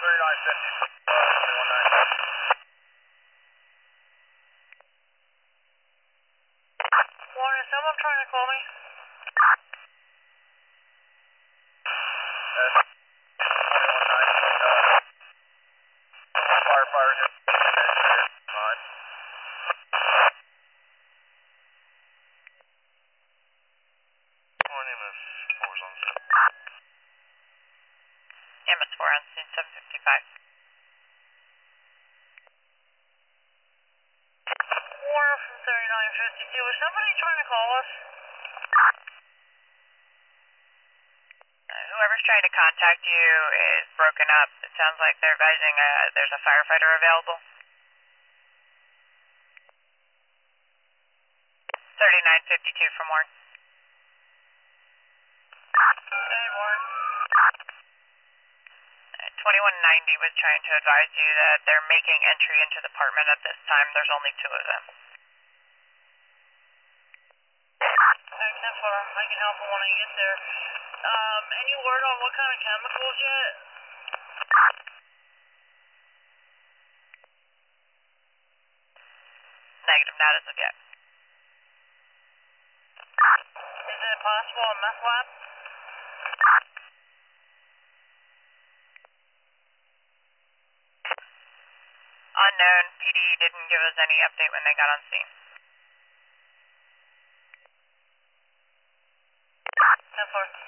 Warren, is someone trying to call me? MS4 on scene 755. Warren from 3952. Was somebody trying to call us? Whoever's trying to contact you is broken up. It sounds like they're advising there's a firefighter available. 3952 from Warren. Hey, Warren. 2190 was trying to advise you that they're making entry into the apartment at this time. There's only two of them. Except for I can help them when I get there. Any word on what kind of chemicals yet? Negative, not as of yet. Is it possible a meth lab? Unknown. PD didn't give us any update when they got on scene. 10-4.